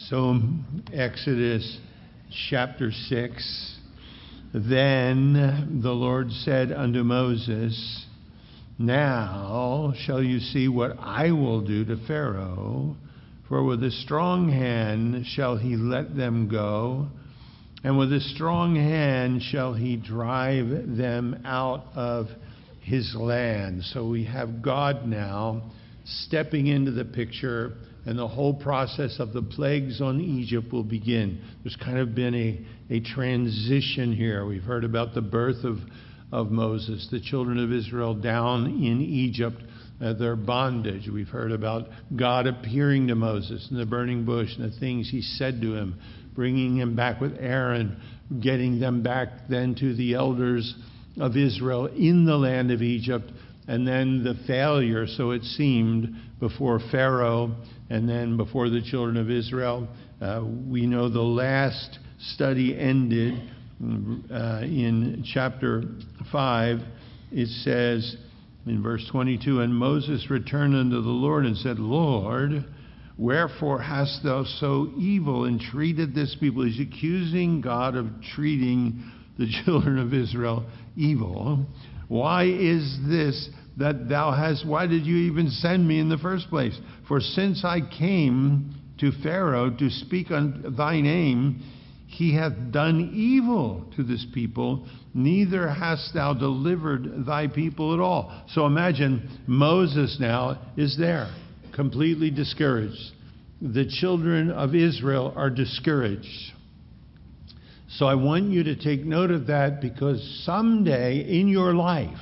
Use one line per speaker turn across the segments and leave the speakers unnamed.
So, Exodus chapter 6, then the Lord said unto Moses, now shall you see what I will do to Pharaoh, for with a strong hand shall he let them go, and with a strong hand shall he drive them out of his land. So we have God now stepping into the picture, and the whole process of the plagues on Egypt will begin. There's kind of been a transition here. We've heard about the birth of Moses, the children of Israel down in Egypt, their bondage. We've heard about God appearing to Moses in the burning bush and the things he said to him, bringing him back with Aaron, getting them back then to the elders of Israel in the land of Egypt, and then the failure, so it seemed, before Pharaoh and then before the children of Israel. We know the last study ended in chapter 5. It says in verse 22, and Moses returned unto the Lord and said, Lord, wherefore hast thou so evil entreated this people? He's accusing God of treating the children of Israel evil. Why is this that thou hast, why did you even send me in the first place? For since I came to Pharaoh to speak on thy name, he hath done evil to this people, neither hast thou delivered thy people at all. So imagine Moses now is there, completely discouraged. The children of Israel are discouraged. So I want you to take note of that, because someday in your life,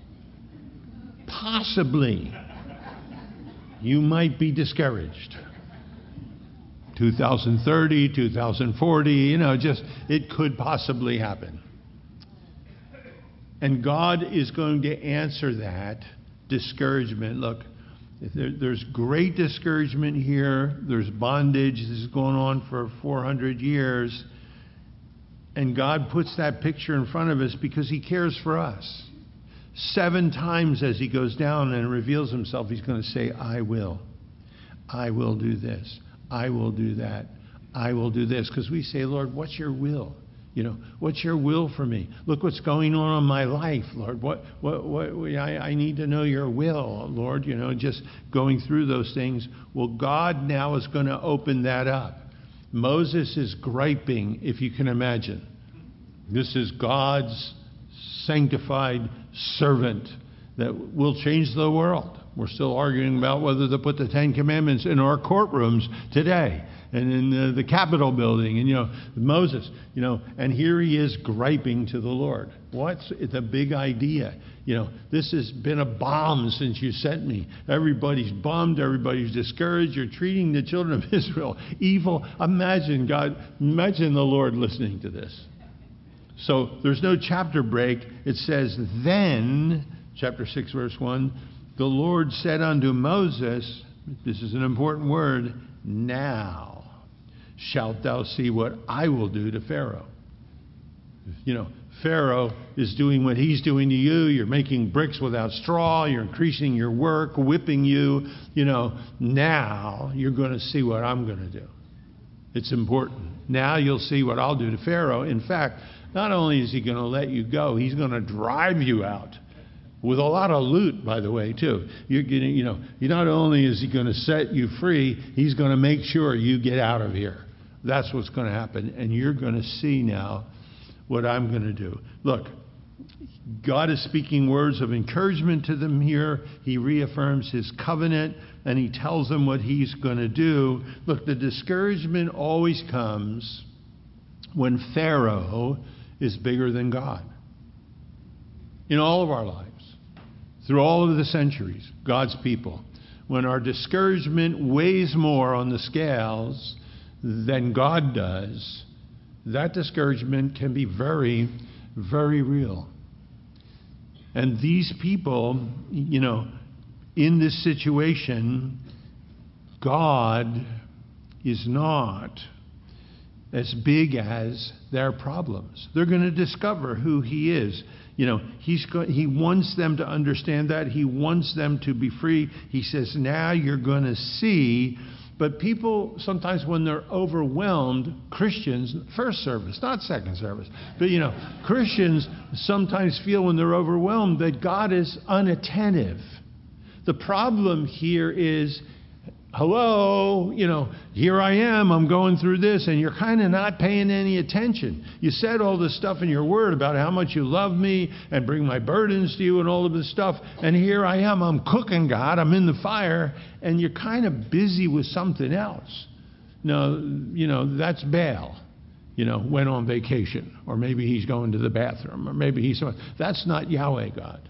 possibly, you might be discouraged. 2030, 2040, it could possibly happen. And God is going to answer that discouragement. Look, there's great discouragement here. There's bondage. This is going on for 400 years. And God puts that picture in front of us because he cares for us. 7 times as he goes down and reveals himself, he's going to say, I will. I will do this. I will do that. I will do this. Because we say, Lord, what's your will? What's your will for me? Look what's going on in my life, Lord. I need to know your will, Lord. Just going through those things. Well, God now is going to open that up. Moses is griping, if you can imagine. This is God's sanctified servant that will change the world. We're still arguing about whether to put the 10 Commandments in our courtrooms today and in the Capitol building. And, Moses, and here he is griping to the Lord. What's the big idea? This has been a bomb since you sent me. Everybody's bummed. Everybody's discouraged. You're treating the children of Israel evil. Imagine the Lord listening to this. So there's no chapter break. It says, then, chapter 6, verse 1, the Lord said unto Moses, this is an important word, now shalt thou see what I will do to Pharaoh. Pharaoh is doing what he's doing to you. You're making bricks without straw. You're increasing your work, whipping you. Now you're going to see what I'm going to do. It's important. Now you'll see what I'll do to Pharaoh. In fact, not only is he going to let you go, he's going to drive you out. With a lot of loot, by the way, too. You're getting, not only is he going to set you free, he's going to make sure you get out of here. That's what's going to happen. And you're going to see now what I'm going to do. Look, God is speaking words of encouragement to them here. He reaffirms his covenant, and he tells them what he's going to do. Look, the discouragement always comes when Pharaoh is bigger than God. In all of our lives, through all of the centuries, God's people, when our discouragement weighs more on the scales than God does, that discouragement can be very, very real. And these people, in this situation, God is not as big as their problems. They're going to discover who he is. He wants them to understand that. He wants them to be free. He says, now you're going to see But people, sometimes when they're overwhelmed, Christians, first service, not second service, but Christians sometimes feel when they're overwhelmed that God is unattentive. The problem here is, hello, here I am, I'm going through this, and you're kind of not paying any attention. You said all this stuff in your word about how much you love me and bring my burdens to you and all of this stuff, and here I am, I'm cooking, God, I'm in the fire, and you're kind of busy with something else. No, that's Baal, went on vacation, or maybe he's going to the bathroom, or maybe that's not Yahweh God.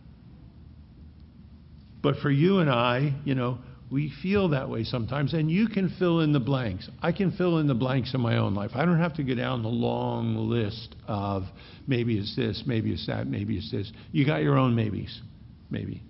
But for you and I, we feel that way sometimes, and you can fill in the blanks. I can fill in the blanks in my own life. I don't have to go down the long list of maybe it's this, maybe it's that, maybe it's this. You got your own maybes, maybe.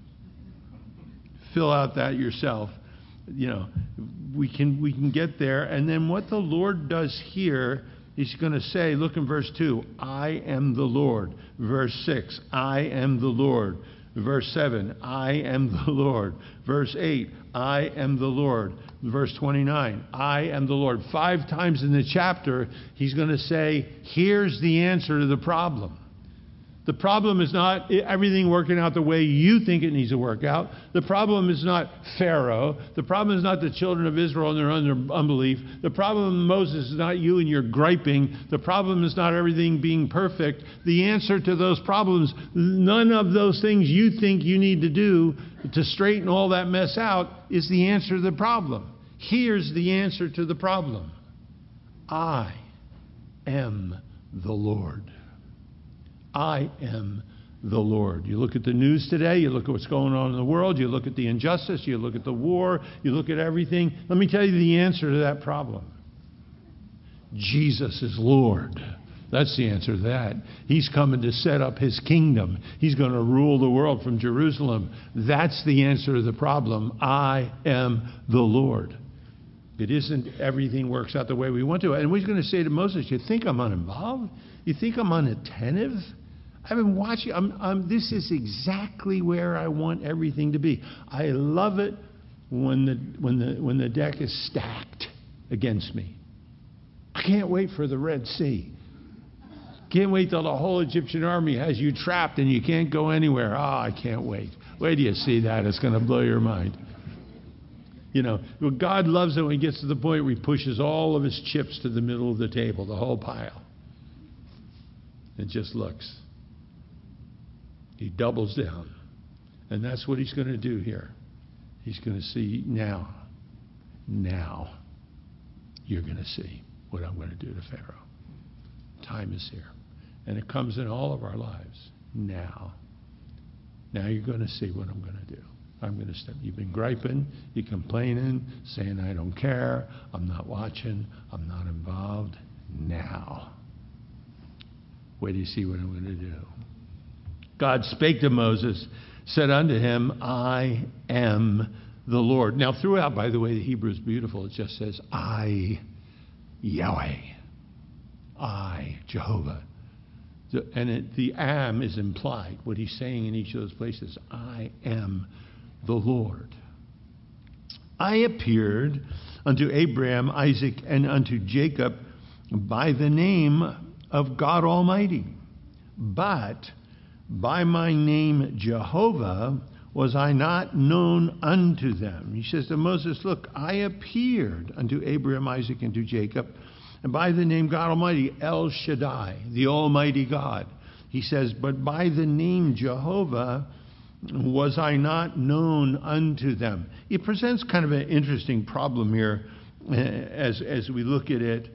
Fill out that yourself. We can get there, and then what the Lord does here, He's going to say, look in verse 2, I am the Lord. Verse 6, I am the Lord. Verse 7, I am the Lord. Verse 8, I am the Lord. Verse 29, I am the Lord. 5 times in the chapter, he's going to say, here's the answer to the problem. The problem is not everything working out the way you think it needs to work out. The problem is not Pharaoh. The problem is not the children of Israel and their unbelief. The problem of Moses is not you and your griping. The problem is not everything being perfect. The answer to those problems, none of those things you think you need to do to straighten all that mess out, is the answer to the problem. Here's the answer to the problem. I am the Lord. I am the Lord. You look at the news today, you look at what's going on in the world, you look at the injustice, you look at the war, you look at everything. Let me tell you the answer to that problem. Jesus is Lord. That's the answer to that. He's coming to set up His kingdom. He's going to rule the world from Jerusalem. That's the answer to the problem. I am the Lord. It isn't everything works out the way we want to. And we're going to say to Moses, you think I'm uninvolved? You think I'm unattentive? I've been watching. This is exactly where I want everything to be. I love it when the deck is stacked against me. I can't wait for the Red Sea. Can't wait till the whole Egyptian army has you trapped and you can't go anywhere. I can't wait. Wait till you see that. It's going to blow your mind. God loves it when He gets to the point where He pushes all of His chips to the middle of the table, the whole pile. And just looks. He doubles down. And that's what He's going to do here. He's going to see now you're going to see what I'm going to do to Pharaoh. Time is here. And it comes in all of our lives. Now you're going to see what I'm going to do. I'm going to step. You've been griping, you're complaining, saying I don't care, I'm not watching, I'm not involved. Now, wait till you see what I'm going to do. God spake to Moses, said unto him, I am the Lord. Now, throughout, by the way, the Hebrew is beautiful. It just says, I, Yahweh. I, Jehovah. And the am is implied. What he's saying in each of those places, I am the Lord. I appeared unto Abraham, Isaac, and unto Jacob by the name of God Almighty. But by my name Jehovah was I not known unto them. He says to Moses, look, I appeared unto Abraham, Isaac, and to Jacob, and by the name God Almighty, El Shaddai, the Almighty God. He says, but by the name Jehovah was I not known unto them. It presents kind of an interesting problem here as we look at it,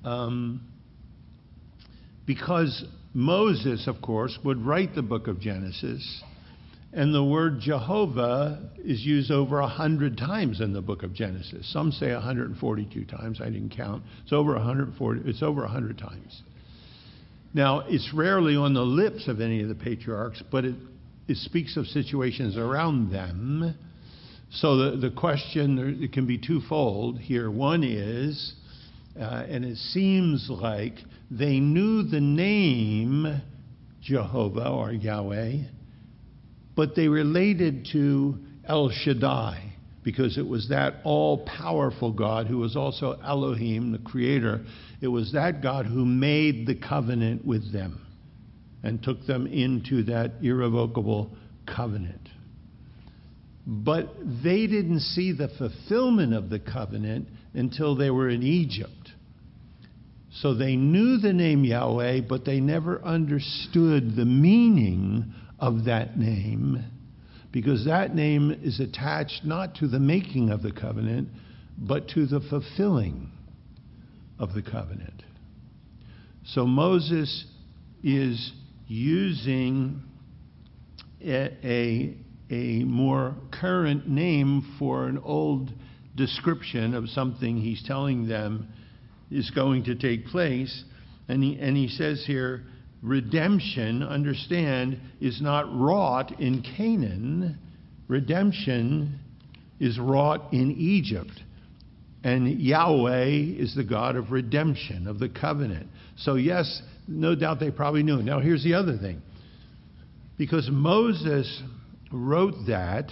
because Moses, of course, would write the book of Genesis, and the word Jehovah is used over 100 times in the book of Genesis. Some say 142 times. I didn't count. It's over 140. It's over 100 times. Now, it's rarely on the lips of any of the patriarchs, but it speaks of situations around them. So the question, it can be twofold here. One is, and it seems like they knew the name Jehovah or Yahweh, but they related to El Shaddai, because it was that all-powerful God who was also Elohim, the creator. It was that God who made the covenant with them and took them into that irrevocable covenant. But they didn't see the fulfillment of the covenant until they were in Egypt. So they knew the name Yahweh, but they never understood the meaning of that name, because that name is attached not to the making of the covenant, but to the fulfilling of the covenant. So Moses is using a more current name for an old description of something he's telling them is going to take place. And he says here, redemption, understand, is not wrought in Canaan. Redemption is wrought in Egypt. And Yahweh is the God of redemption, of the covenant. So yes, no doubt they probably knew. Now here's the other thing. Because Moses wrote that,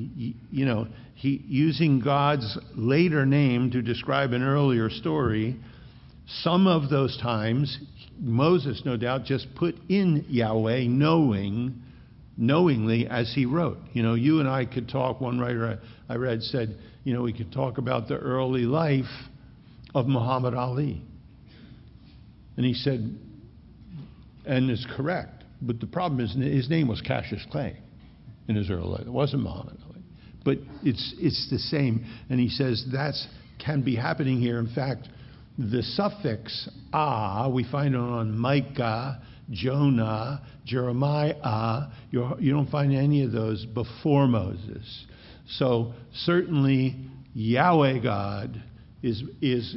using God's later name to describe an earlier story, some of those times, Moses, no doubt, just put in Yahweh knowingly as he wrote. You and I could talk, one writer I read said, we could talk about the early life of Muhammad Ali. And he said, and it's correct, but the problem is his name was Cassius Clay in his early life. It wasn't Muhammad Ali. But it's the same. And he says that can be happening here. In fact, the suffix we find it on Micah, Jonah, Jeremiah. You don't find any of those before Moses. So certainly Yahweh God is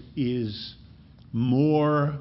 more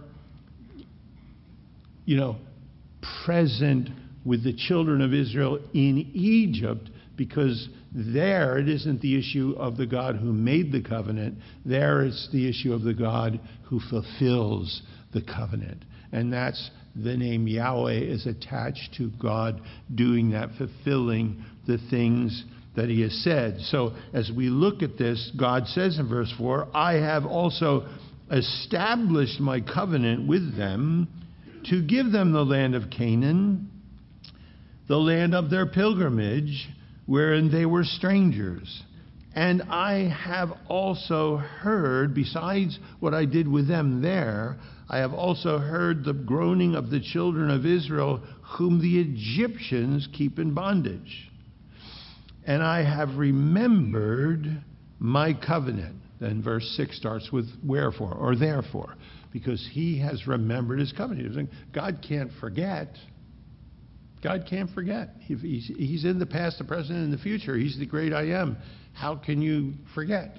present with the children of Israel in Egypt, because there it isn't the issue of the God who made the covenant. There it's the issue of the God who fulfills the covenant. And that's the name Yahweh is attached to God doing that, fulfilling the things that he has said. So as we look at this, God says in verse 4, I have also established my covenant with them to give them the land of Canaan, the land of their pilgrimage, wherein they were strangers. And I have also heard, besides what I did with them there, I have also heard the groaning of the children of Israel, whom the Egyptians keep in bondage. And I have remembered my covenant. Then verse 6 starts with wherefore, or therefore, because he has remembered his covenant. God can't forget. God can't forget. He's in the past, the present, and the future. He's the great I am. How can you forget?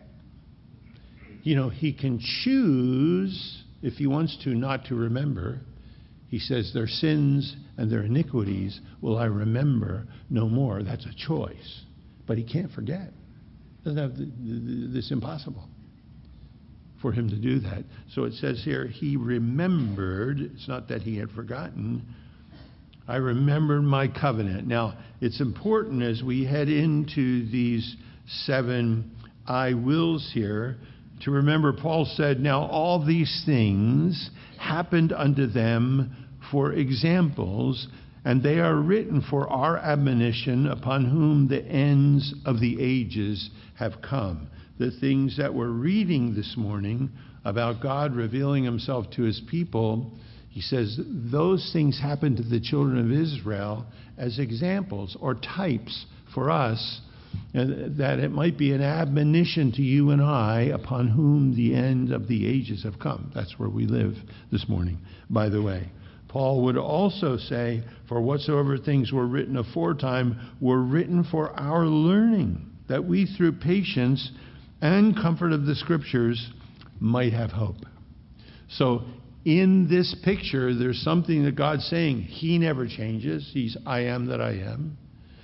He can choose, if he wants to, not to remember. He says, their sins and their iniquities will I remember no more. That's a choice. But he can't forget. Doesn't have this impossible for him to do that. So it says here, he remembered. It's not that he had forgotten. I remembered my covenant. Now, it's important as we head into these 7 I wills here to remember Paul said, now all these things happened unto them for examples, and they are written for our admonition, upon whom the ends of the ages have come. The things that we're reading this morning about God revealing himself to his people, he says those things happened to the children of Israel as examples or types for us, and that it might be an admonition to you and I, upon whom the end of the ages have come. That's where we live this morning, by the way. Paul would also say, for whatsoever things were written aforetime were written for our learning, that we through patience and comfort of the Scriptures might have hope. So in this picture, there's something that God's saying. He never changes. He's I am that I am.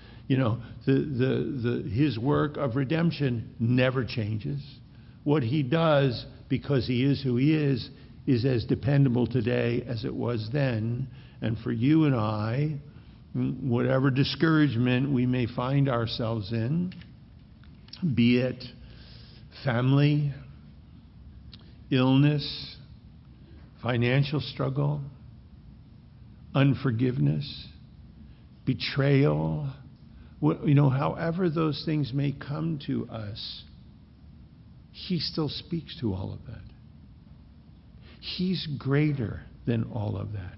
His work of redemption never changes. What he does, because he is who he is as dependable today as it was then. And for you and I, whatever discouragement we may find ourselves in, be it family, illness, financial struggle, unforgiveness, betrayal, however those things may come to us, he still speaks to all of that. He's greater than all of that.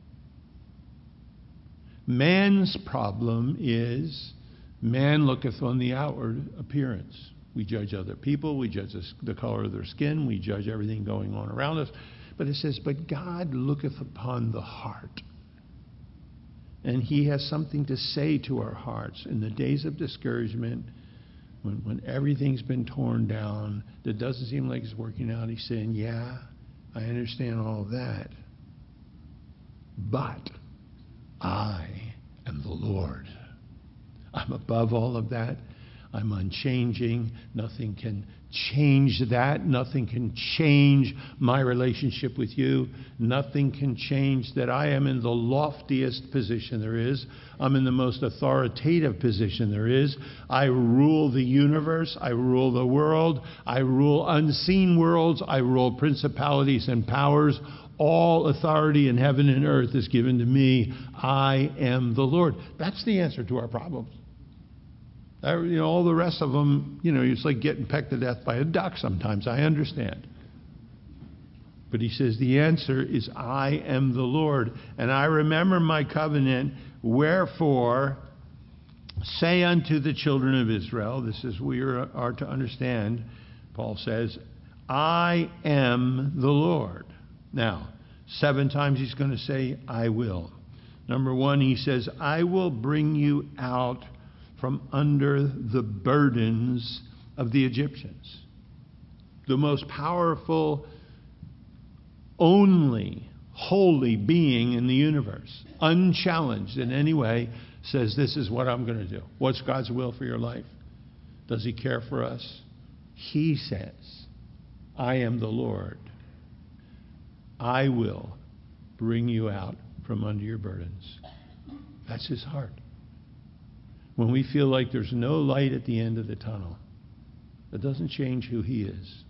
Man's problem is man looketh on the outward appearance. We judge other people, we judge the color of their skin, we judge everything going on around us. But it says, but God looketh upon the heart. And he has something to say to our hearts in the days of discouragement, when everything's been torn down, that doesn't seem like it's working out. He's saying, yeah, I understand all of that. But I am the Lord. I'm above all of that. I'm unchanging. Nothing can change that. Nothing can change my relationship with you. Nothing can change that I am in the loftiest position there is. I'm in the most authoritative position there is. I rule the universe. I rule the world. I rule unseen worlds. I rule principalities and powers. All authority in heaven and earth is given to me. I am the Lord. That's the answer to our problems. All the rest of them, it's like getting pecked to death by a duck sometimes. I understand. But he says the answer is I am the Lord. And I remember my covenant. Wherefore, say unto the children of Israel, this is we are to understand, Paul says, I am the Lord. Now, 7 times he's going to say, I will. Number 1, he says, I will bring you out from under the burdens of the Egyptians. The most powerful, only holy being in the universe, unchallenged in any way, says, this is what I'm going to do. What's God's will for your life? Does he care for us? He says, I am the Lord. I will bring you out from under your burdens. That's his heart. When we feel like there's no light at the end of the tunnel, that doesn't change who he is.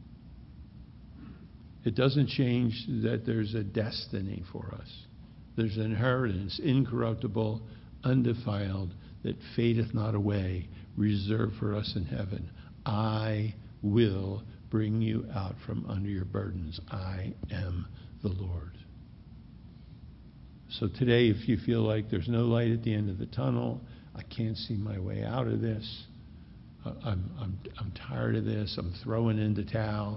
It doesn't change that there's a destiny for us. There's an inheritance, incorruptible, undefiled, that fadeth not away, reserved for us in heaven. I will bring you out from under your burdens. I am the Lord. So today, if you feel like there's no light at the end of the tunnel, I can't see my way out of this, I'm tired of this, I'm throwing in the towel,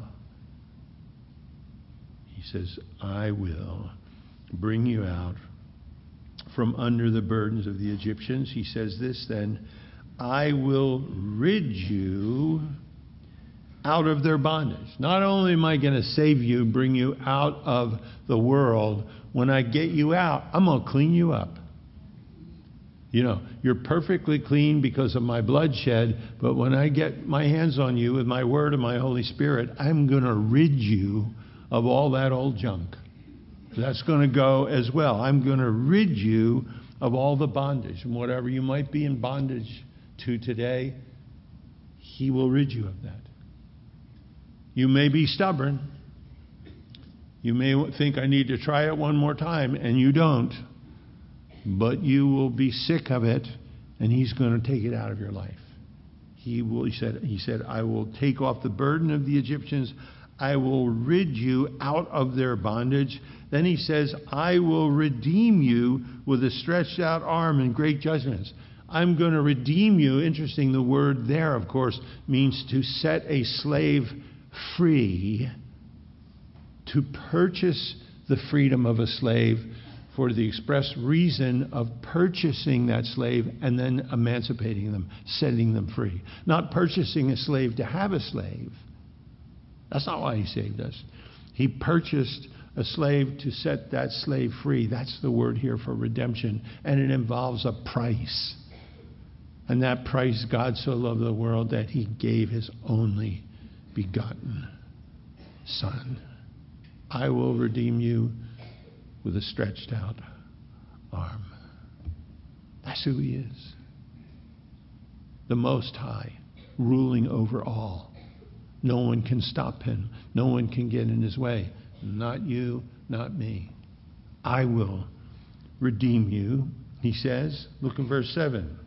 he says, I will bring you out from under the burdens of the Egyptians. He says this then, I will rid you out of their bondage. Not only am I going to save you, bring you out of the world, when I get you out, I'm going to clean you up. You're perfectly clean because of my bloodshed, but when I get my hands on you with my word and my Holy Spirit, I'm going to rid you of all that old junk. That's going to go as well. I'm going to rid you of all the bondage. And whatever you might be in bondage to today, he will rid you of that. You may be stubborn. You may think I need to try it one more time, and you don't. But you will be sick of it, and he's going to take it out of your life. He said, I will take off the burden of the Egyptians. I will rid you out of their bondage. Then he says, I will redeem you with a stretched out arm and great judgments. I'm going to redeem you. Interesting, the word there, of course, means to set a slave free, to purchase the freedom of a slave for the express reason of purchasing that slave and then emancipating them, setting them free. Not purchasing a slave to have a slave. That's not why he saved us. He purchased a slave to set that slave free. That's the word here for redemption. And it involves a price. And that price, God so loved the world that he gave his only begotten Son. I will redeem you with a stretched out arm. That's who he is. The Most High, ruling over all. No one can stop him. No one can get in his way. Not you, not me. I will redeem you, he says. Look in verse 7.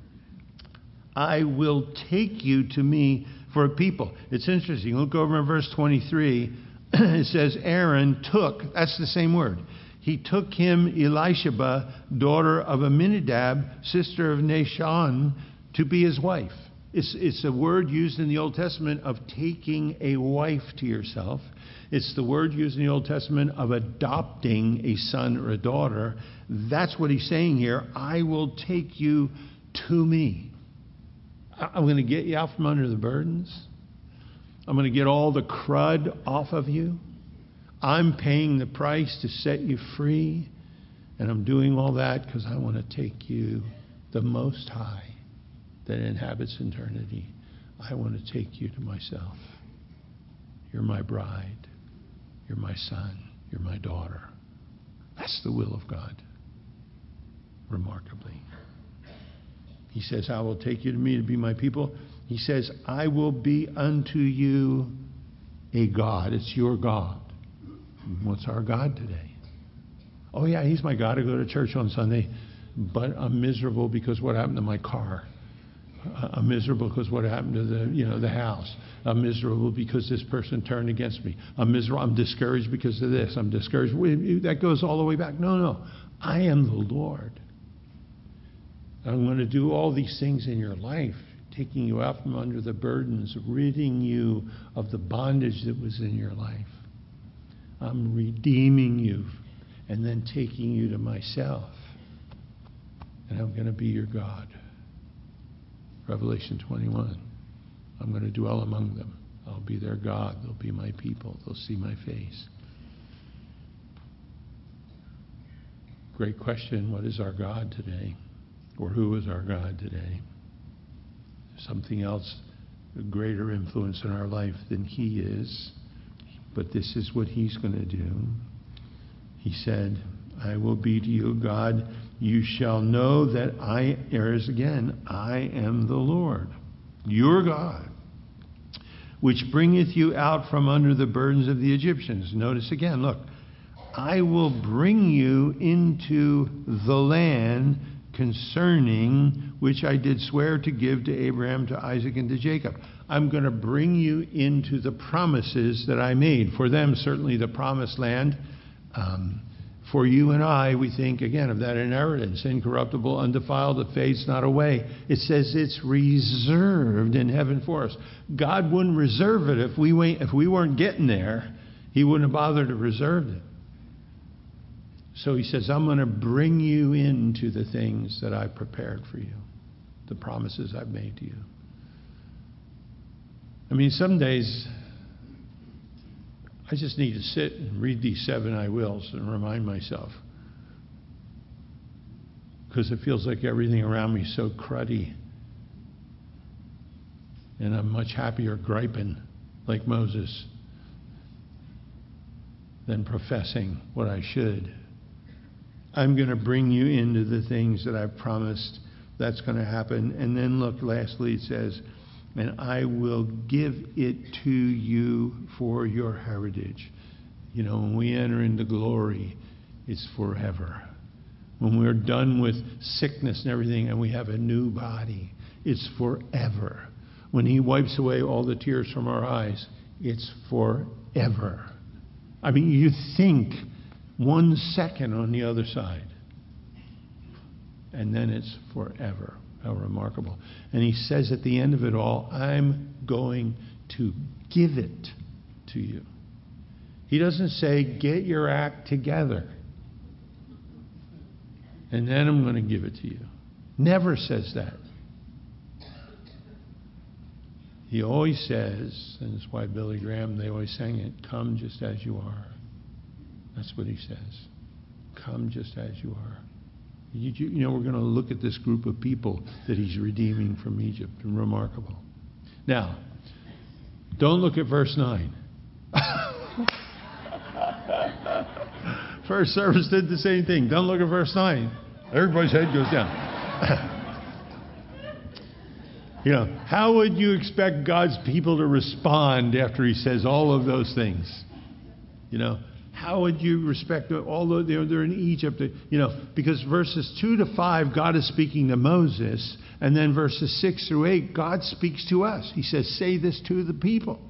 I will take you to me for a people. It's interesting. Look over in verse 23. It says Aaron took, that's the same word. He took him Elisheba, daughter of Amminadab, sister of Nahshon, to be his wife. It's a word used in the Old Testament of taking a wife to yourself. It's the word used in the Old Testament of adopting a son or a daughter. That's what he's saying here. I will take you to me. I'm going to get you out from under the burdens. I'm going to get all the crud off of you. I'm paying the price to set you free. And I'm doing all that because I want to take you, the Most High that inhabits eternity. I want to take you to myself. You're my bride. You're my son. You're my daughter. That's the will of God. Remarkably. He says, I will take you to me to be my people. He says, I will be unto you a God. It's your God. What's our God today? Oh yeah, he's my God. I go to church on Sunday, but I'm miserable because what happened to my car. I'm miserable because what happened to the house. I'm miserable because this person turned against me. I'm miserable. I'm discouraged because of this. I'm discouraged. That goes all the way back. No. I am the Lord. I'm going to do all these things in your life, taking you out from under the burdens, ridding you of the bondage that was in your life. I'm redeeming you and then taking you to myself. And I'm going to be your God. Revelation 21. I'm going to dwell among them. I'll be their God. They'll be my people. They'll see my face. Great question. What is our God today? Or who is our God today? Something else, a greater influence in our life than he is. But this is what he's going to do. He said, I will be to you God. You shall know that there is again, I am the Lord, your God, which bringeth you out from under the burdens of the Egyptians. Notice again, look, I will bring you into the land concerning which I did swear to give to Abraham, to Isaac, and to Jacob. I'm going to bring you into the promises that I made. For them, certainly the promised land. For you and I, we think, again, of that inheritance, incorruptible, undefiled, that fades not away. It says it's reserved in heaven for us. God wouldn't reserve it if we weren't getting there. He wouldn't have bothered to reserve it. So he says, I'm going to bring you into the things that I've prepared for you, the promises I've made to you. I mean, some days I just need to sit and read these 7 I wills and remind myself. Because it feels like everything around me is so cruddy. And I'm much happier griping like Moses than professing what I should. I'm going to bring you into the things that I've promised. That's going to happen. And then look, lastly it says, and I will give it to you for your heritage. You know, when we enter into glory, it's forever. When we're done with sickness and everything and we have a new body, it's forever. When he wipes away all the tears from our eyes, it's forever. I mean, you think 1 second on the other side, and then it's forever. How remarkable. And he says at the end of it all, I'm going to give it to you. He doesn't say, get your act together, and then I'm going to give it to you. Never says that. He always says, and that's why Billy Graham, they always sang it, come just as you are. That's what he says. Come just as you are. You know, we're going to look at this group of people that he's redeeming from Egypt. Remarkable. Now, don't look at verse 9. First service did the same thing. Don't look at verse 9. Everybody's head goes down. How would you expect God's people to respond after he says all of those things? How would you respect them? Although they're in Egypt, because verses 2 to 5, God is speaking to Moses. And then verses 6 through 8, God speaks to us. He says, say this to the people.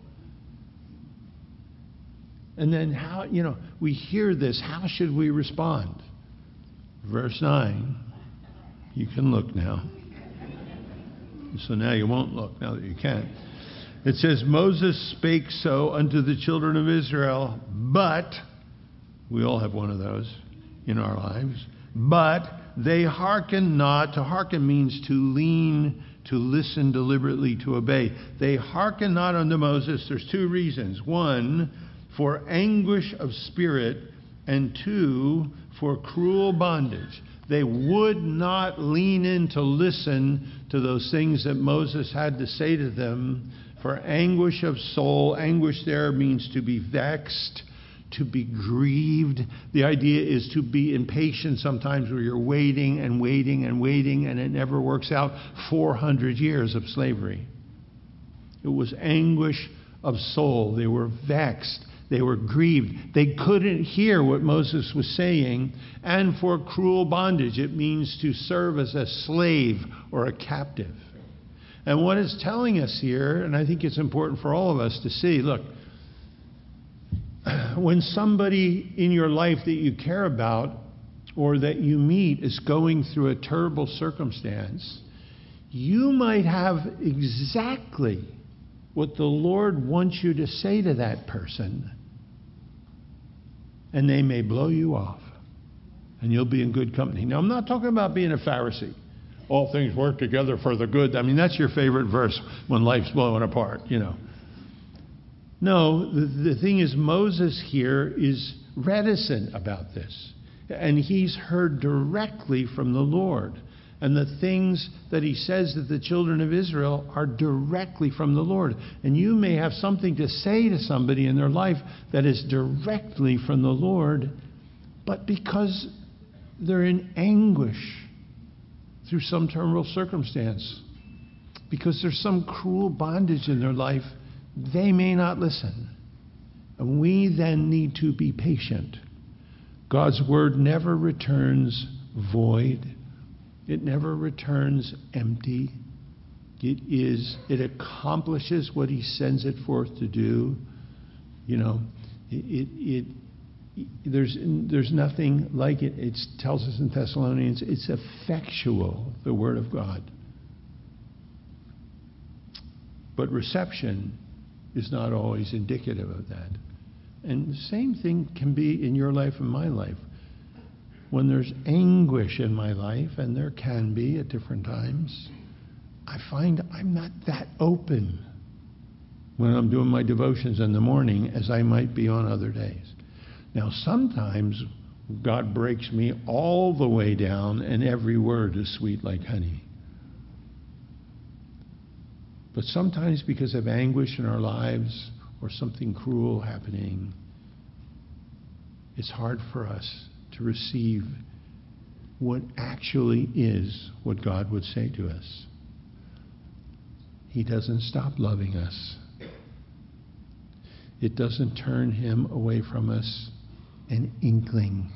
And then how, we hear this. How should we respond? Verse 9. You can look now. So now you won't look, now that you can. It says, Moses spake so unto the children of Israel, but, we all have one of those in our lives, but they hearken not. To hearken means to lean, to listen deliberately, to obey. They hearken not unto Moses. There's two reasons. One, for anguish of spirit, and two, for cruel bondage. They would not lean in to listen to those things that Moses had to say to them. For anguish of soul, anguish there means to be vexed, to be grieved. The idea is to be impatient sometimes, where you're waiting and waiting and waiting and it never works out. 400 years of slavery. It was anguish of soul. They were vexed. They were grieved. They couldn't hear what Moses was saying. And for cruel bondage, it means to serve as a slave or a captive. And what it's telling us here, and I think it's important for all of us to see, look, when somebody in your life that you care about or that you meet is going through a terrible circumstance, you might have exactly what the Lord wants you to say to that person, and they may blow you off, and you'll be in good company. Now, I'm not talking about being a Pharisee. All things work together for the good. I mean, that's your favorite verse when life's blowing apart, No, the thing is, Moses here is reticent about this. And he's heard directly from the Lord. And the things that he says to the children of Israel are directly from the Lord. And you may have something to say to somebody in their life that is directly from the Lord, but because they're in anguish through some terrible circumstance, because there's some cruel bondage in their life, they may not listen. And we then need to be patient. God's word never returns void. It never returns empty. It accomplishes what he sends it forth to do. There's nothing like it. It tells us in Thessalonians, it's effectual, the word of God. But reception is not always indicative of that. And the same thing can be in your life and my life. When there's anguish in my life, and there can be at different times, I find I'm not that open when I'm doing my devotions in the morning as I might be on other days. Now, sometimes God breaks me all the way down, and every word is sweet like honey. But sometimes, because of anguish in our lives or something cruel happening, it's hard for us to receive what actually is what God would say to us. He doesn't stop loving us. It doesn't turn him away from us an inkling.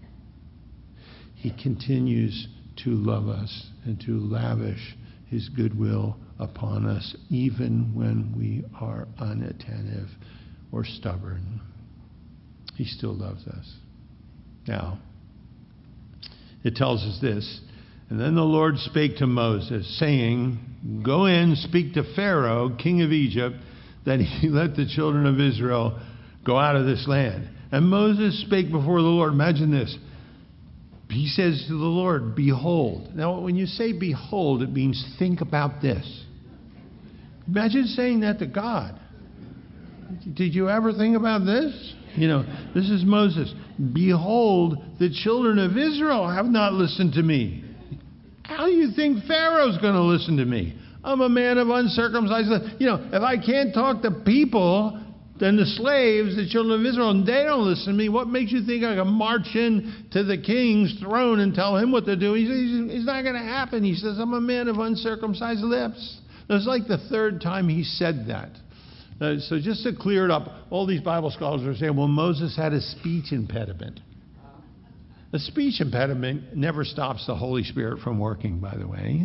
He continues to love us and to lavish his goodwill upon us, even when we are unattentive or stubborn. He still loves us. Now, it tells us this, and then the Lord spake to Moses, saying, Go in, speak to Pharaoh, king of Egypt, that he let the children of Israel go out of this land. And Moses spake before the Lord. Imagine this. He says to the Lord, Behold. Now, when you say behold, it means think about this. Imagine saying that to God. Did you ever think about this? This is Moses. Behold, the children of Israel have not listened to me. How do you think Pharaoh's going to listen to me? I'm a man of uncircumcised lips. If I can't talk to people, then the slaves, the children of Israel, and they don't listen to me, what makes you think I can march in to the king's throne and tell him what to do? It's not going to happen. He says, I'm a man of uncircumcised lips. was like the third time he said that. So just to clear it up, all these Bible scholars are saying, well, Moses had a speech impediment. A speech impediment never stops the Holy Spirit from working, by the way.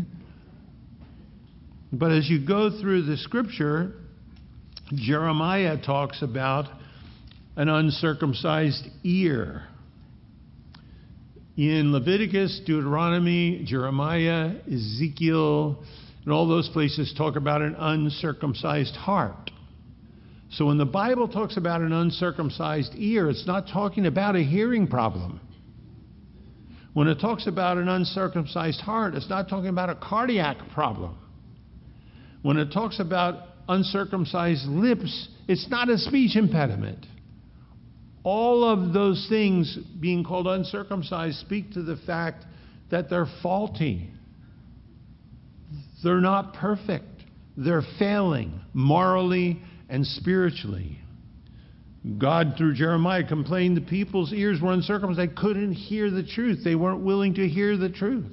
But as you go through the scripture, Jeremiah talks about an uncircumcised ear. In Leviticus, Deuteronomy, Jeremiah, Ezekiel, and all those places talk about an uncircumcised heart. So when the Bible talks about an uncircumcised ear, it's not talking about a hearing problem. When it talks about an uncircumcised heart, it's not talking about a cardiac problem. When it talks about uncircumcised lips, it's not a speech impediment. All of those things being called uncircumcised speak to the fact that they're faulty. They're not perfect. They're failing morally and spiritually. God, through Jeremiah, complained the people's ears were uncircumcised. They couldn't hear the truth. They weren't willing to hear the truth.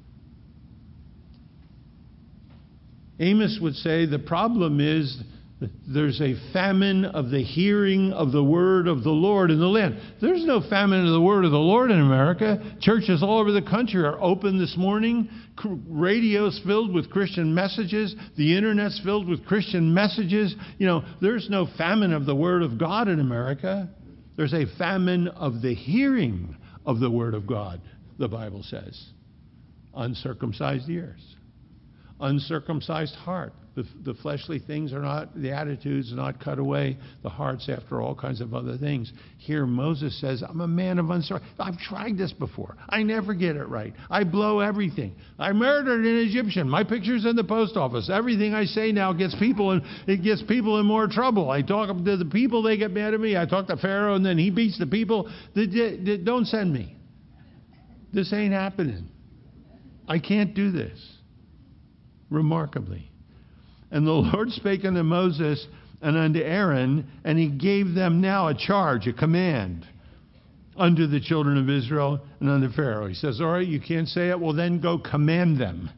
Amos would say the problem is there's a famine of the hearing of the word of the Lord in the land. There's no famine of the word of the Lord in America. Churches all over the country are open this morning. Radio's filled with Christian messages. The internet's filled with Christian messages. There's no famine of the word of God in America. There's a famine of the hearing of the word of God, the Bible says. Uncircumcised ears. Uncircumcised heart. The fleshly things are not, the attitudes are not cut away. The heart's after all kinds of other things. Here Moses says, I'm a man of uncircumcised. I've tried this before. I never get it right. I blow everything. I murdered an Egyptian. My picture's in the post office. Everything I say now gets people in more trouble. I talk to the people, they get mad at me. I talk to Pharaoh, and then he beats the people. Don't send me. This ain't happening. I can't do this. Remarkably. And the Lord spake unto Moses and unto Aaron, and he gave them now a charge, a command, unto the children of Israel and unto Pharaoh. He says, all right, you can't say it, well then go command them.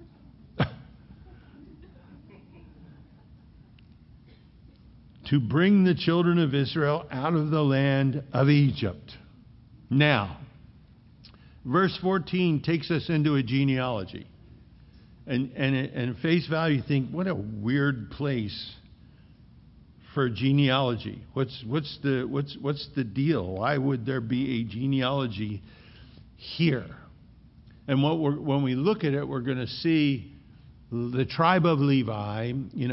To bring the children of Israel out of the land of Egypt. Now, verse 14 takes us into a genealogy. And at face value, you think, what a weird place for genealogy. What's the deal? Why would there be a genealogy here? And when we look at it, we're going to see the tribe of Levi.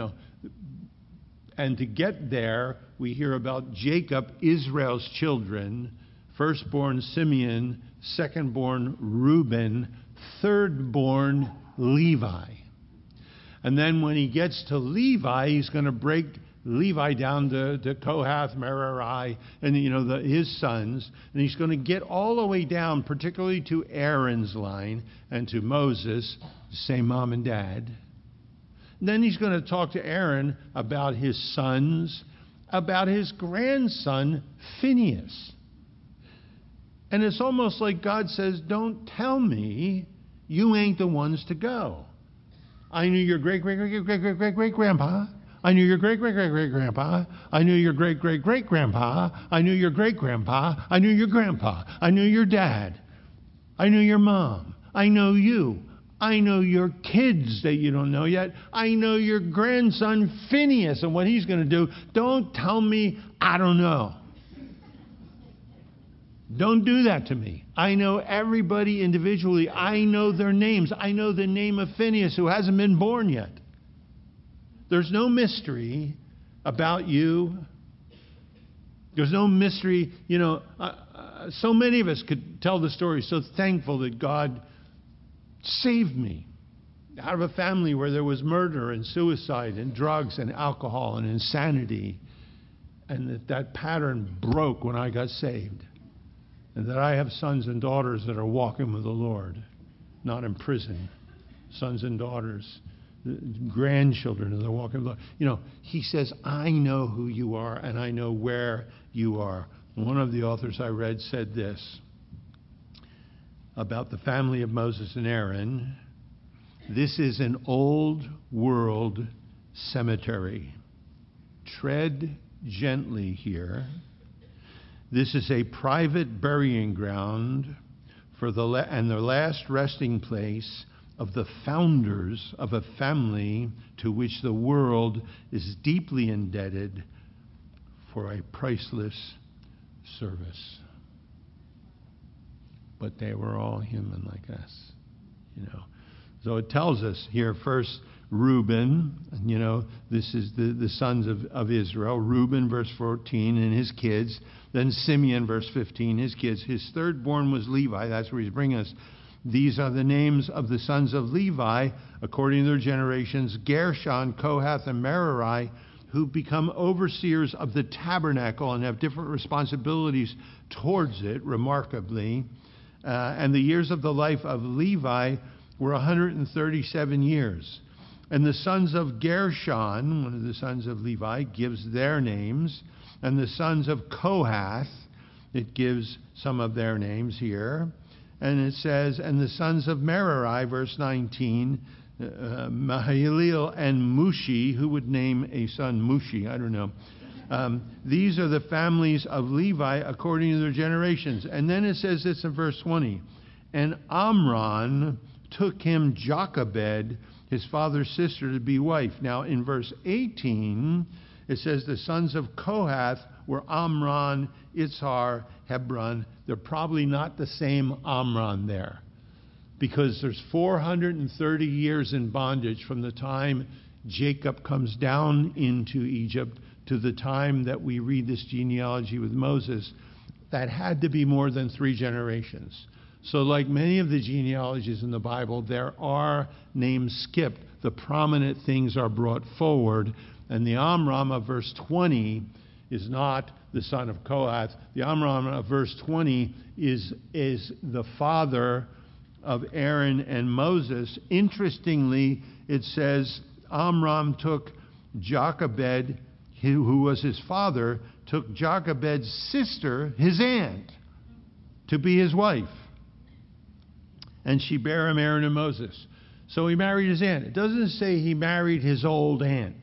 And to get there, we hear about Jacob, Israel's children, firstborn Simeon, secondborn Reuben, thirdborn Levi. And then when he gets to Levi, he's going to break Levi down to Kohath, Merari, and his sons. And he's going to get all the way down, particularly to Aaron's line and to Moses, same mom and dad. And then he's going to talk to Aaron about his sons, about his grandson, Phinehas. And it's almost like God says, don't tell me you ain't the ones to go. I knew your great-great-great-great-great-great-grandpa. I knew your great-great-great-great-grandpa. I knew your great-great-great-grandpa. I knew your great-grandpa. I knew your grandpa. I knew your dad. I knew your mom. I know you. I know your kids that you don't know yet. I know your grandson Phinehas and what he's going to do. Don't tell me I don't know. Don't do that to me. I know everybody individually. I know their names. I know the name of Phinehas, who hasn't been born yet. There's no mystery about you. There's no mystery. So many of us could tell the story. So thankful that God saved me out of a family where there was murder and suicide and drugs and alcohol and insanity. And that pattern broke when I got saved. And that I have sons and daughters that are walking with the Lord, not in prison. Sons and daughters, grandchildren that are walking with the Lord. He says, I know who you are and I know where you are. One of the authors I read said this about the family of Moses and Aaron. This is an old world cemetery. Tread gently here. This is a private burying ground for the last resting place of the founders of a family to which the world is deeply indebted for a priceless service. But they were all human like us, So it tells us here first, Reuben, this is the sons of Israel. Reuben, verse 14, and his kids. Then Simeon, verse 15, his kids. His third born was Levi. That's where he's bringing us. These are the names of the sons of Levi, according to their generations, Gershon, Kohath, and Merari, who become overseers of the tabernacle and have different responsibilities towards it, remarkably. And the years of the life of Levi were 137 years. And the sons of Gershon, one of the sons of Levi, gives their names. And the sons of Kohath, it gives some of their names here. And it says, and the sons of Merari, verse 19, Mahalalel and Mushi, who would name a son Mushi? I don't know. These are the families of Levi according to their generations. And then it says this in verse 20. And Amram took him Jochebed, his father's sister, to be wife. Now in verse 18, it says the sons of Kohath were Amram, Itzhar, Hebron. They're probably not the same Amram there, because there's 430 years in bondage from the time Jacob comes down into Egypt to the time that we read this genealogy with Moses. That had to be more than 3 generations. So like many of the genealogies in the Bible, there are names skipped. The prominent things are brought forward. And the Amram of verse 20 is not the son of Kohath. The Amram of verse 20 is the father of Aaron and Moses. Interestingly, it says Amram took Jochebed, who was his father, took Jochebed's sister, his aunt, to be his wife. And she bare him Aaron and Moses. So he married his aunt. It doesn't say he married his old aunt.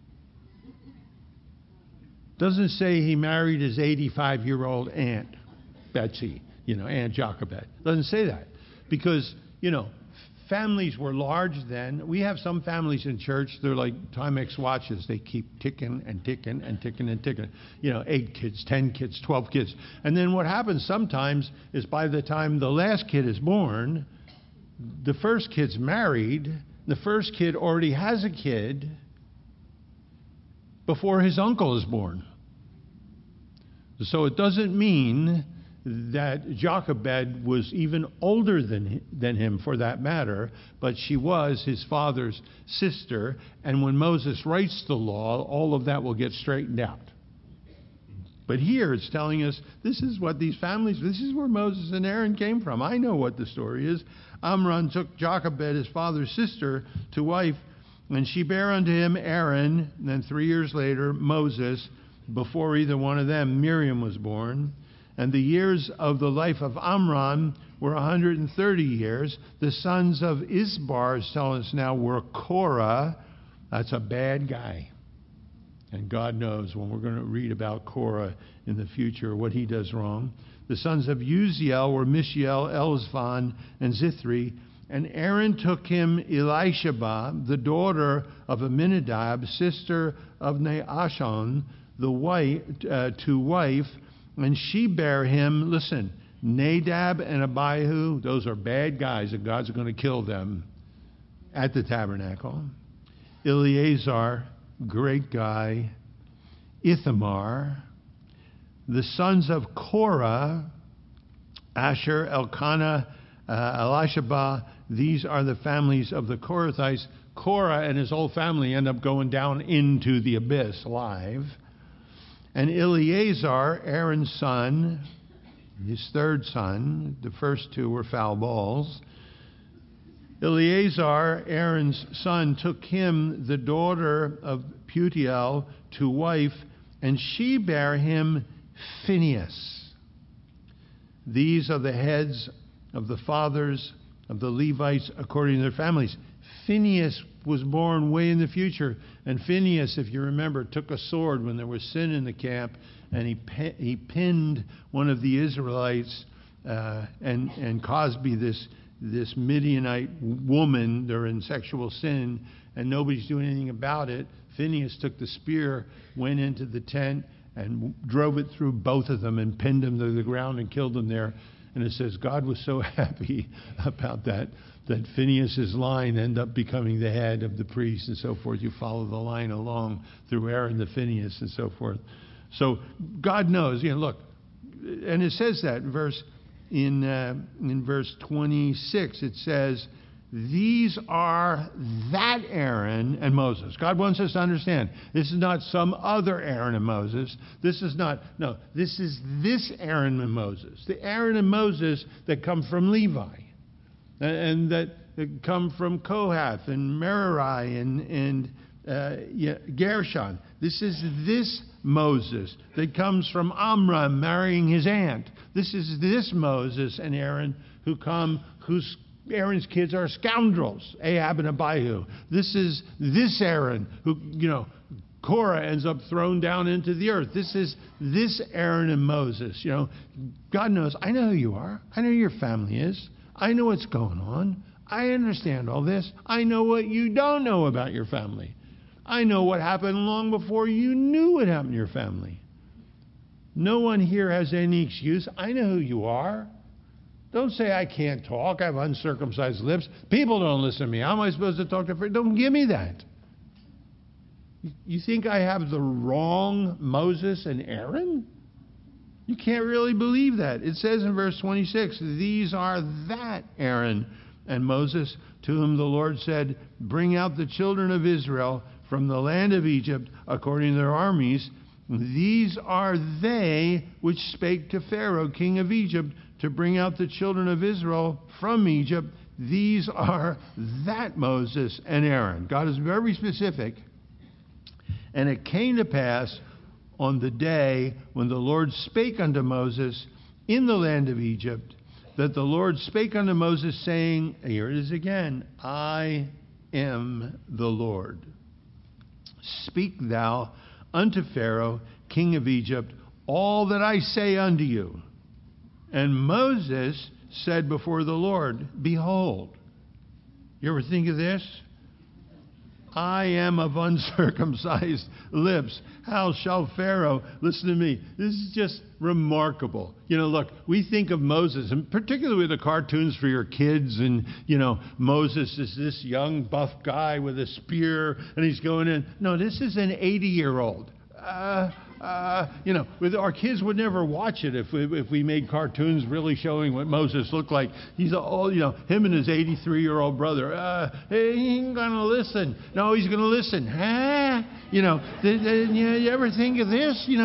Doesn't say he married his 85-year-old aunt, Betsy, Aunt Jochebed. Doesn't say that. Because, families were large then. We have some families in church, they're like Timex watches. They keep ticking and ticking and ticking and ticking. 8 kids, 10 kids, 12 kids. And then what happens sometimes is by the time the last kid is born, the first kid's married, the first kid already has a kid before his uncle is born. So it doesn't mean that Jochebed was even older than him for that matter, but she was his father's sister. And when Moses writes the law, all of that will get straightened out. But here it's telling us this is what these families, this is where Moses and Aaron came from. I know what the story is. Amram took Jochebed, his father's sister, to wife, and she bare unto him Aaron. And then 3 years later, Moses. Before either one of them, Miriam was born. And the years of the life of Amram were 130 years. The sons of Isbar, is telling us now, were Korah. That's a bad guy. And God knows when we're going to read about Korah in the future, what he does wrong. The sons of Uziel were Mishael, Elzaphan, and Zithri. And Aaron took him Elisheba, the daughter of Aminadab, sister of Nahashon, the wife, to wife, and she bare him, listen, Nadab and Abihu. Those are bad guys, and God's going to kill them at the tabernacle. Eleazar, great guy. Ithamar. The sons of Korah, Asher, Elkanah, Elisheba. These are the families of the Korathites. Korah and his whole family end up going down into the abyss alive. And Eleazar, Aaron's son, his third son, the first 2 were foul balls. Eleazar, Aaron's son, took him the daughter of Putiel to wife, and she bare him Phinehas. These are the heads of the fathers of the Levites according to their families. Phinehas was born way in the future. And Phinehas, if you remember, took a sword when there was sin in the camp, and he pinned one of the Israelites, and Cosby, this Midianite woman, they're in sexual sin, and nobody's doing anything about it. Phinehas took the spear, went into the tent, and drove it through both of them and pinned them to the ground and killed them there. And it says God was so happy about that Phinehas' line ended up becoming the head of the priest and so forth. You follow the line along through Aaron to Phinehas and so forth. So God knows. Look, and it says that in verse 26. It says, these are that Aaron and Moses. God wants us to understand. This is not some other Aaron and Moses. This is this Aaron and Moses. The Aaron and Moses that come from Levi. And that come from Kohath and Merari and Gershon. This is this Moses that comes from Amram marrying his aunt. This is this Moses and Aaron whose Aaron's kids are scoundrels, Ahab and Abihu. This is this Aaron who, Korah ends up thrown down into the earth. This is this Aaron and Moses. God knows. I know who you are. I know who your family is. I know what's going on. I understand all this. I know what you don't know about your family. I know what happened long before you knew what happened to your family. No one here has any excuse. I know who you are. Don't say I can't talk. I have uncircumcised lips. People don't listen to me. How am I supposed to talk to friends? Don't give me that. You think I have the wrong Moses and Aaron? You can't really believe that. It says in verse 26, these are that Aaron and Moses to whom the Lord said, bring out the children of Israel from the land of Egypt according to their armies. These are they which spake to Pharaoh, king of Egypt, to bring out the children of Israel from Egypt. These are that Moses and Aaron. God is very specific. And it came to pass on the day when the Lord spake unto Moses in the land of Egypt, that the Lord spake unto Moses, saying, here it is again, I am the Lord. Speak thou unto Pharaoh, king of Egypt, all that I say unto you. And Moses said before the Lord, behold. You ever think of this? I am of uncircumcised lips. How shall Pharaoh, listen to me, this is just remarkable. Look, we think of Moses, and particularly with the cartoons for your kids, and, Moses is this young buff guy with a spear, and he's going in. No, this is an 80-year-old. With our kids would never watch it if we made cartoons really showing what Moses looked like. He's all, him and his 83-year-old brother. He ain't gonna listen. No, he's gonna listen. You ever think of this? You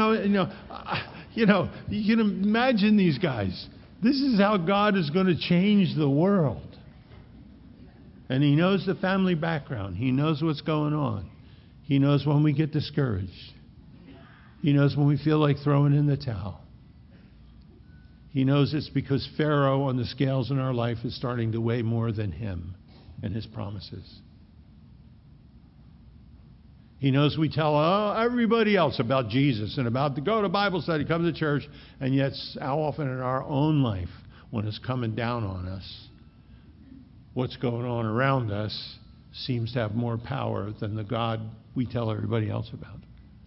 can imagine these guys. This is how God is going to change the world. And He knows the family background. He knows what's going on. He knows when we get discouraged. He knows when we feel like throwing in the towel. He knows it's because Pharaoh on the scales in our life is starting to weigh more than Him and His promises. He knows we tell everybody else about Jesus and about to go to Bible study, come to church, and yet how often in our own life, when it's coming down on us, what's going on around us seems to have more power than the God we tell everybody else about.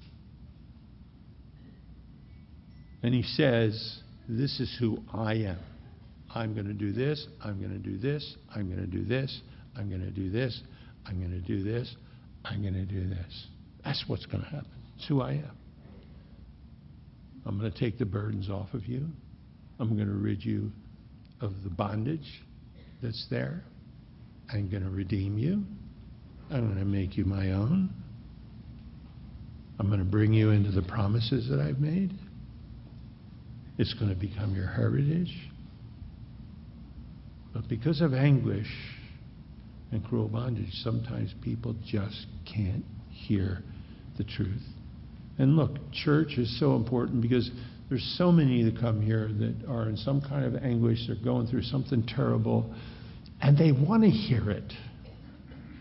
And He says, this is who I am. I'm going to do this. I'm going to do this. I'm going to do this. I'm going to do this. I'm going to do this. I'm going to do this. That's what's going to happen. It's who I am. I'm going to take the burdens off of you. I'm going to rid you of the bondage that's there. I'm going to redeem you. I'm going to make you my own. I'm going to bring you into the promises that I've made. It's going to become your heritage. But because of anguish and cruel bondage, sometimes people just can't hear the truth. And look, church is so important because there's so many that come here that are in some kind of anguish. They're going through something terrible, and they want to hear it.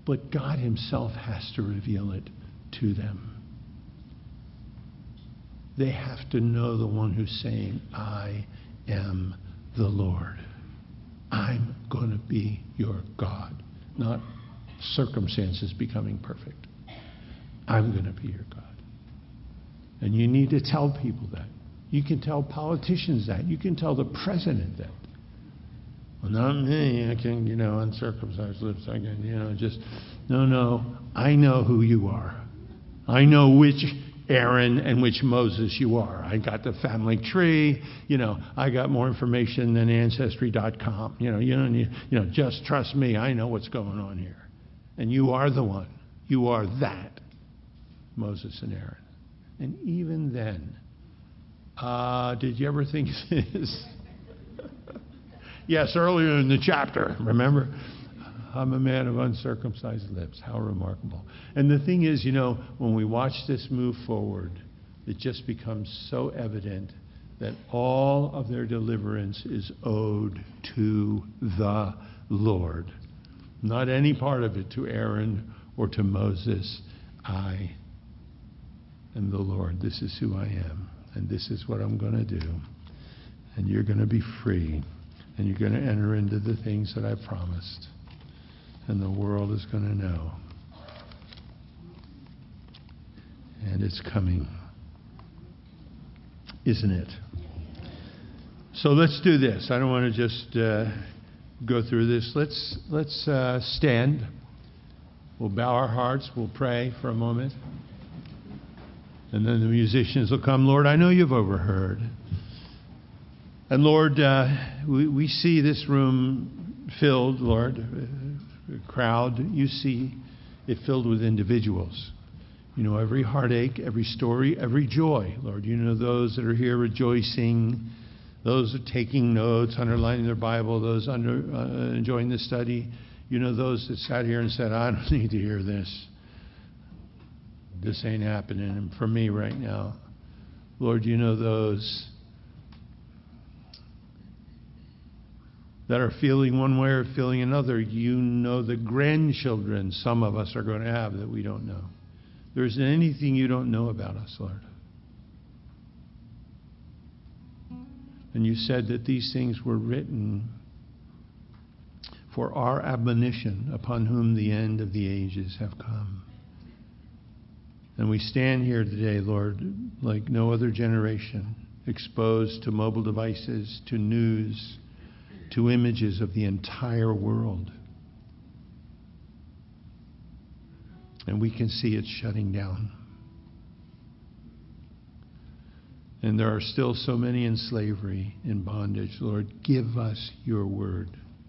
But God himself has to reveal it to them. They have to know the one who's saying, I am the Lord. I'm going to be your God. Not circumstances becoming perfect. I'm going to be your God. And you need to tell people that. You can tell politicians that. You can tell the president that. Well, not me. I can, uncircumcised lips. I can, No. I know who you are. I know which Aaron and which Moses you are. I got the family tree. I got more information than Ancestry.com. You don't need, just trust me. I know what's going on here. And you are the one. You are that Moses and Aaron. And even then, did you ever think this? Yes, earlier in the chapter, remember? I'm a man of uncircumcised lips. How remarkable. And the thing is, when we watch this move forward, it just becomes so evident that all of their deliverance is owed to the Lord. Not any part of it to Aaron or to Moses. I am the Lord. This is who I am. And this is what I'm going to do. And you're going to be free. And you're going to enter into the things that I promised. And the world is going to know. And it's coming. Isn't it? So let's do this. I don't want to just go through this. Let's stand. We'll bow our hearts. We'll pray for a moment. And then the musicians will come. Lord, I know you've overheard. And Lord, we see this room filled, Lord, a crowd. You see it filled with individuals. You know every heartache, every story, every joy. Lord, you know those that are here rejoicing, those that are taking notes, underlining their Bible, those enjoying the study. You know those that sat here and said, I don't need to hear this. This ain't happening for me right now. Lord, you know those that are feeling one way or feeling another. You know the grandchildren some of us are going to have that we don't know. There isn't anything you don't know about us, Lord. And you said that these things were written for our admonition, upon whom the end of the ages have come. And we stand here today, Lord, like no other generation, exposed to mobile devices, to news, to images of the entire world. And we can see it shutting down. And there are still so many in slavery, in bondage. Lord, give us your word.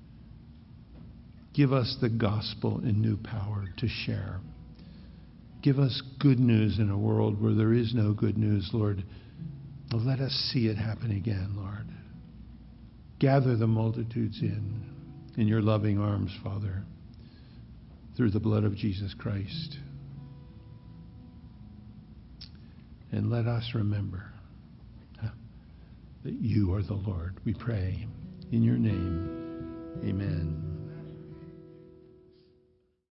Give us the gospel in new power to share. Give us good news in a world where there is no good news, Lord. Let us see it happen again, Lord. Gather the multitudes in your loving arms, Father, through the blood of Jesus Christ. And let us remember that you are the Lord. We pray in your name. Amen.